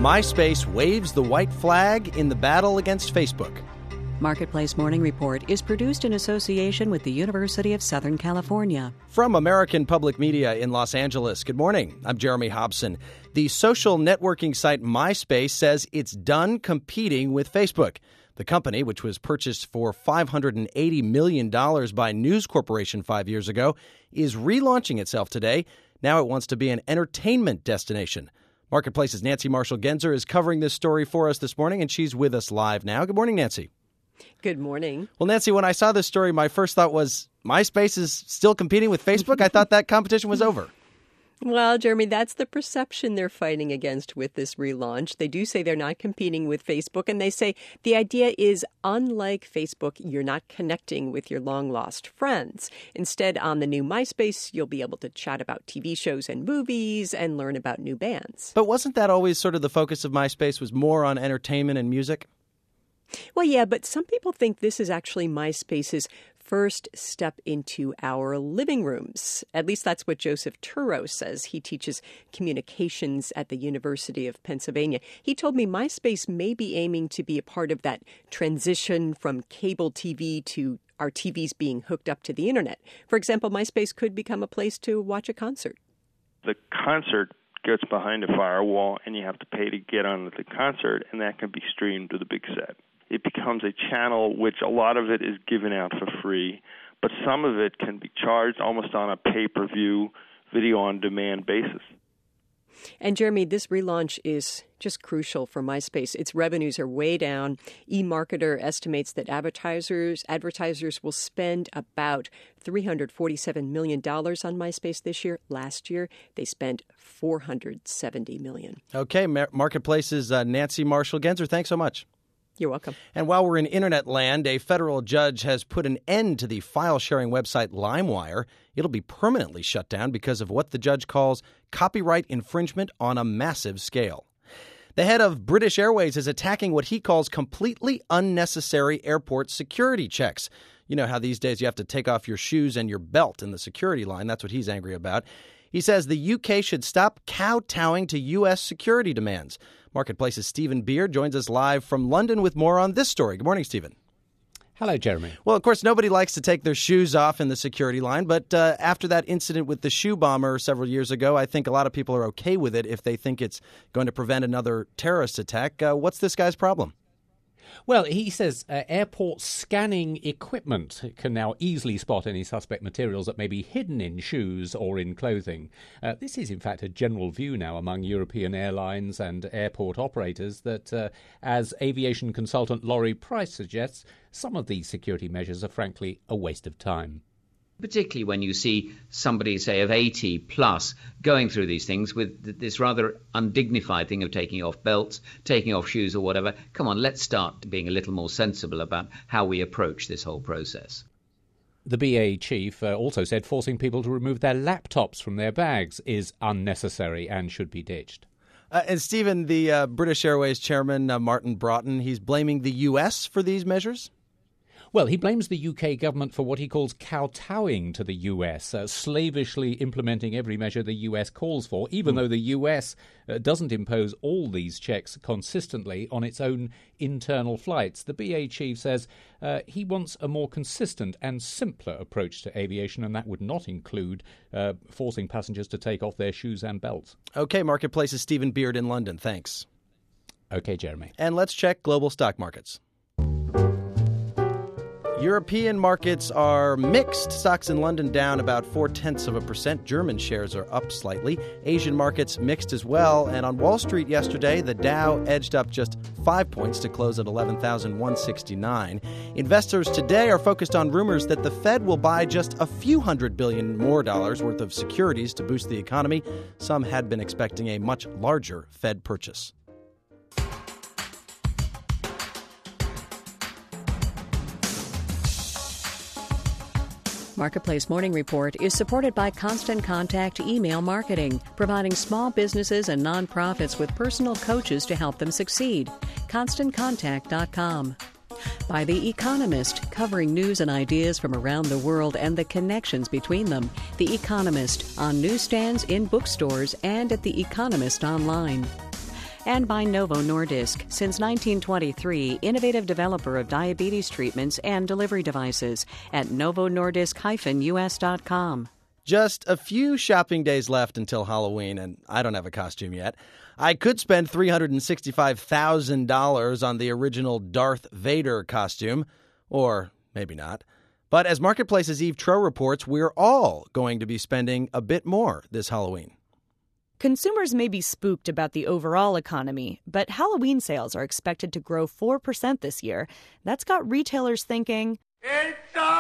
MySpace waves the white flag in the battle against Facebook. Marketplace Morning Report is produced in association with the University of Southern California. From American Public Media in Los Angeles, good morning. I'm Jeremy Hobson. The social networking site MySpace says it's done competing with Facebook. The company, which was purchased for $580 million by News Corporation 5 years ago, is relaunching itself today. Now it wants to be an entertainment destination. Marketplace's Nancy Marshall-Genzer is covering this story for us this morning, and she's with us live now. Good morning, Nancy. Good morning. Well, Nancy, when I saw this story, my first thought was MySpace is still competing with Facebook? I thought that competition was over. Well, Jeremy, that's the perception they're fighting against with this relaunch. They do say they're not competing with Facebook, and they say the idea is, unlike Facebook, you're not connecting with your long-lost friends. Instead, on the new MySpace, you'll be able to chat about TV shows and movies and learn about new bands. But wasn't that always sort of the focus of MySpace, was more on entertainment and music? Well, yeah, but some people think this is actually MySpace's first step into our living rooms. At least that's what Joseph Turo says. He teaches communications at the University of Pennsylvania. He told me MySpace may be aiming to be a part of that transition from cable TV to our TVs being hooked up to the internet. For example, MySpace could become a place to watch a concert. The concert gets behind a firewall, and you have to pay to get on the concert, and that can be streamed to the big set. It becomes a channel which a lot of it is given out for free, but some of it can be charged almost on a pay-per-view, video-on-demand basis. And Jeremy, this relaunch is just crucial for MySpace. Its revenues are way down. eMarketer estimates that advertisers will spend about $347 million on MySpace this year. Last year, they spent $470 million. Okay, Marketplace's Nancy Marshall-Genzer, thanks so much. You're welcome. And while we're in internet land, a federal judge has put an end to the file-sharing website LimeWire. It'll be permanently shut down because of what the judge calls copyright infringement on a massive scale. The head of British Airways is attacking what he calls completely unnecessary airport security checks. You know how these days you have to take off your shoes and your belt in the security line. That's what he's angry about. He says the UK should stop kowtowing to U.S. security demands. Marketplace's Stephen Beard joins us live from London with more on this story. Good morning, Stephen. Hello, Jeremy. Well, of course, nobody likes to take their shoes off in the security line, but after that incident with the shoe bomber several years ago, I think a lot of people are okay with it if they think it's going to prevent another terrorist attack. What's this guy's problem? Well, he says airport scanning equipment can now easily spot any suspect materials that may be hidden in shoes or in clothing. This is, in fact, a general view now among European airlines and airport operators that, as aviation consultant Laurie Price suggests, some of these security measures are frankly a waste of time. Particularly when you see somebody, say, of 80 plus going through these things with this rather undignified thing of taking off belts, taking off shoes or whatever. Come on, let's start being a little more sensible about how we approach this whole process. The BA chief also said forcing people to remove their laptops from their bags is unnecessary and should be ditched. And Stephen, the British Airways chairman, Martin Broughton, he's blaming the U.S. for these measures? Well, he blames the UK government for what he calls kowtowing to the US, slavishly implementing every measure the US calls for, even though the US doesn't impose all these checks consistently on its own internal flights. The BA chief says he wants a more consistent and simpler approach to aviation, and that would not include forcing passengers to take off their shoes and belts. Okay, Marketplace's Stephen Beard in London. Thanks. Okay, Jeremy. And let's check global stock markets. European markets are mixed. Stocks in London down about 0.4%. German shares are up slightly. Asian markets mixed as well. And on Wall Street yesterday, the Dow edged up just 5 points to close at 11,169. Investors today are focused on rumors that the Fed will buy just a few $100 billion more worth of securities to boost the economy. Some had been expecting a much larger Fed purchase. Marketplace Morning Report is supported by Constant Contact Email Marketing, providing small businesses and nonprofits with personal coaches to help them succeed. ConstantContact.com. By The Economist, covering news and ideas from around the world and the connections between them. The Economist, on newsstands, in bookstores, and at The Economist online. And by Novo Nordisk. Since 1923, innovative developer of diabetes treatments and delivery devices at novonordisk-us.com. Just a few shopping days left until Halloween, and I don't have a costume yet. I could spend $365,000 on the original Darth Vader costume, or maybe not. But as Marketplace's Eve Troeh reports, we're all going to be spending a bit more this Halloween. Consumers may be spooked about the overall economy, but Halloween sales are expected to grow 4% this year. That's got retailers thinking, "It's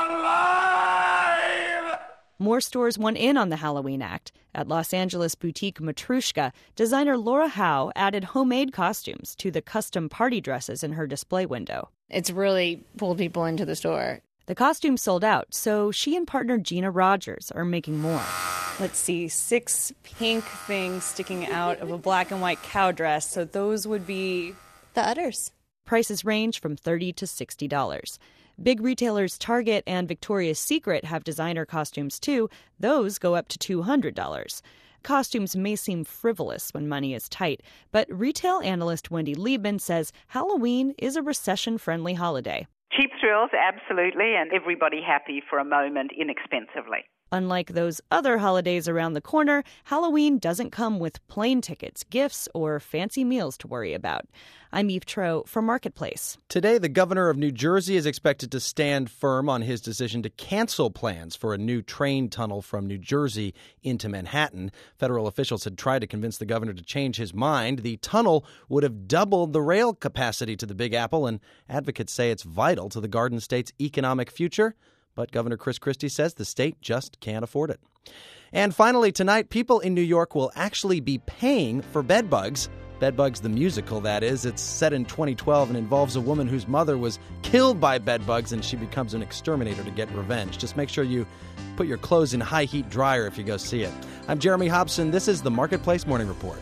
alive!" More stores want in on the Halloween act. At Los Angeles boutique Matrushka, designer Laura Howe added homemade costumes to the custom party dresses in her display window. It's really pulled people into the store. The costumes sold out, so she and partner Gina Rogers are making more. Let's see, 6 pink things sticking out of a black and white cow dress, so those would be the udders. Prices range from $30 to $60. Big retailers Target and Victoria's Secret have designer costumes too. Those go up to $200. Costumes may seem frivolous when money is tight, but retail analyst Wendy Liebman says Halloween is a recession-friendly holiday. Cheap thrills, absolutely, and everybody happy for a moment inexpensively. Unlike those other holidays around the corner, Halloween doesn't come with plane tickets, gifts, or fancy meals to worry about. I'm Eve Troeh for Marketplace. Today, the governor of New Jersey is expected to stand firm on his decision to cancel plans for a new train tunnel from New Jersey into Manhattan. Federal officials had tried to convince the governor to change his mind. The tunnel would have doubled the rail capacity to the Big Apple, and advocates say it's vital to the Garden State's economic future. But Governor Chris Christie says the state just can't afford it. And finally, tonight, people in New York will actually be paying for bedbugs. Bedbugs the musical, that is. It's set in 2012 and involves a woman whose mother was killed by bedbugs, and she becomes an exterminator to get revenge. Just make sure you put your clothes in high heat dryer if you go see it. I'm Jeremy Hobson. This is the Marketplace Morning Report.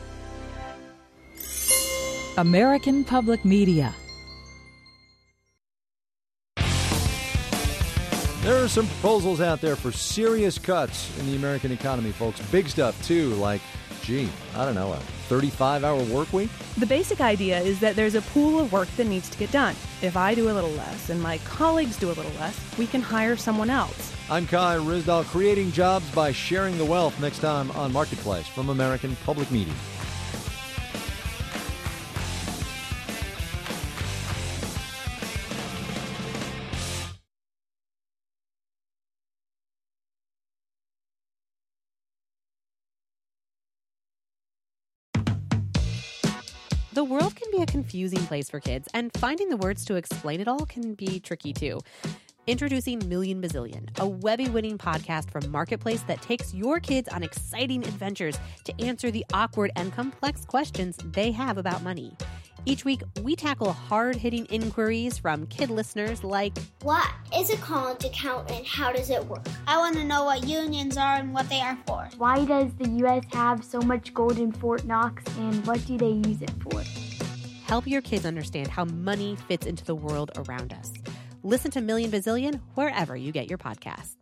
American Public Media. There are some proposals out there for serious cuts in the American economy, folks. Big stuff, too, like, a 35-hour work week? The basic idea is that there's a pool of work that needs to get done. If I do a little less and my colleagues do a little less, we can hire someone else. I'm Kai Ryssdal, creating jobs by sharing the wealth, next time on Marketplace from American Public Media. The world can be a confusing place for kids, and finding the words to explain it all can be tricky too. Introducing Million Bazillion, a Webby-winning podcast from Marketplace that takes your kids on exciting adventures to answer the awkward and complex questions they have about money. Each week, we tackle hard-hitting inquiries from kid listeners like, what is a college account and how does it work? I want to know what unions are and what they are for. Why does the U.S. have so much gold in Fort Knox, and what do they use it for? Help your kids understand how money fits into the world around us. Listen to Million Bazillion wherever you get your podcasts.